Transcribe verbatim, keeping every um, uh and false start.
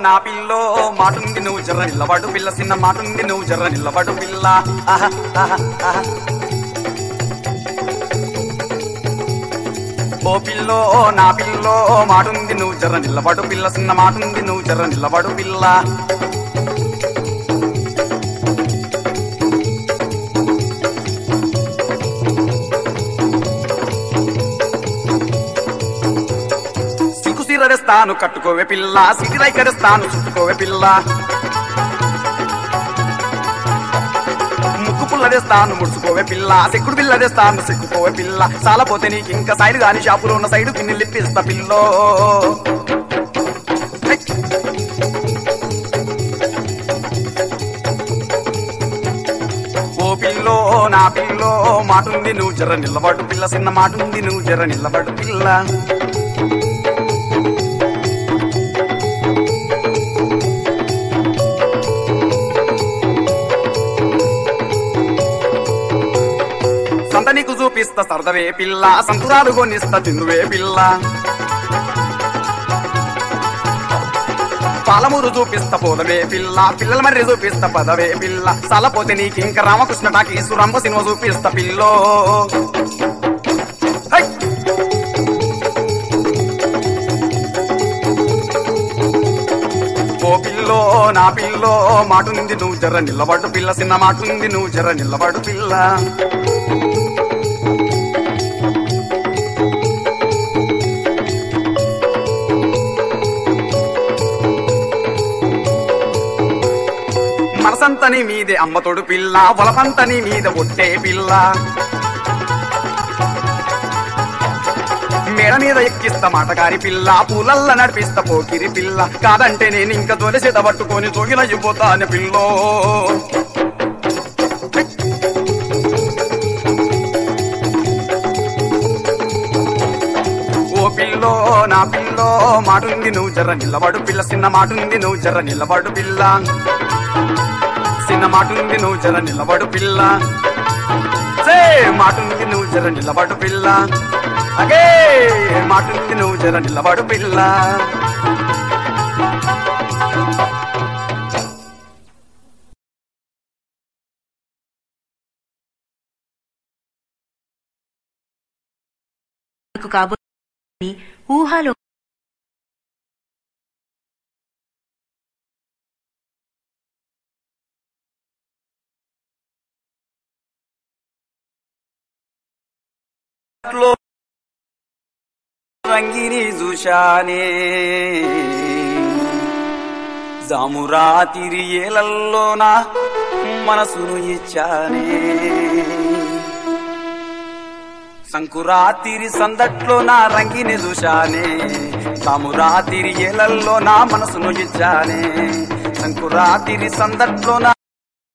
నా పిల్లో మాటుంది నువ్వు జర్ర నిల్లబడు పిల్ల చిన్న మాటుంది నువ్వు జర్ర నిల్లబడు పిల్ల ఆహా ఆహా ఆహా ఓ పిల్లో నా పిల్లో మాటుంది నువ్వు జర్ర నిల్లబడు పిల్ల చిన్న మాటుంది నువ్వు జర్ర నిల్లబడు పిల్ల సిల్కు సీరడేస్తాను కట్టుకోవే పిల్ల సిటిరై కడేస్తాను చుట్టుకోవే పిల్ల ముక్కు పుల్లదేస్తాను ముడుచుకోవే పిల్ల సెక్కుడు పిల్లదేస్తాను సెక్కుకోవే పిల్ల సాలపోతే నీకు ఇంకా సైడ్ గాని షాపులో ఉన్న సైడు పిన్ని లిప్పిస్తా పిల్లో ఓ పిల్లో నా పిల్లో మాటుంది నువ్వు జర్ర నిల్లబడు పిల్ల చిన్న మాటుంది నువ్వు జర్ర నిల్లబడు పిల్ల సంత నీకు చూపిస్తా సరదవే పిల్ల సంతురాలు కొనిస్తా తిన్నువే పిల్ల పాలమూరు చూపిస్తా పోదవే పిల్ల పిల్లల మర్రి చూపిస్తా పదవే పిల్ల సాలపోతే నీకు ఇంకా రామకృష్ణ టాకీసు రంభ సినిమా చూపిస్తా పిల్లో ఓ పిల్లో నా పిల్లో మాటుంది నువ్వు జర్ర నిల్లబడు పిల్ల చిన్న మాటుంది నువ్వు జర్ర నిల్లబడు పిల్ల మనసంతని మీదే అమ్మతోడు పిల్ల వలపంతని మీద ఒట్టే పిల్ల మేడ మీద ఎక్కిస్తా మాటగారి పిల్ల పూలల్ల నడిపిస్తా పోకిరి పిల్ల కాదంటే నేను ఇంకా తొలిసేత పట్టుకొని తొగిలయ్యిపోతాను పిల్లో ఓ పిల్లో నా పిల్లో మాటుంది నువ్వు జర్ర నిల్లబడు పిల్ల చిన్న మాటుంది నువ్వు జర్ర నిల్లబడు పిల్ల చిన్న మాటుంది నువ్వు జర నిలబడు పిల్ల సే మాటుంది నువ్వు జర నిలబడు పిల్ల అగే మాటుంది నువ్వు జర నిలబడు పిల్ల కాబోయే ఊహలో రంగిని చూశానే జామురాతిరి ఏలల్లోన మనసును ఇచ్చానే సంకురాతిరి సందట్లో నా రంగిని చూశానే జామురాతిరి ఏలల్లో నా మనసును ఇచ్చానే సంకురాతిరి సందట్లో నా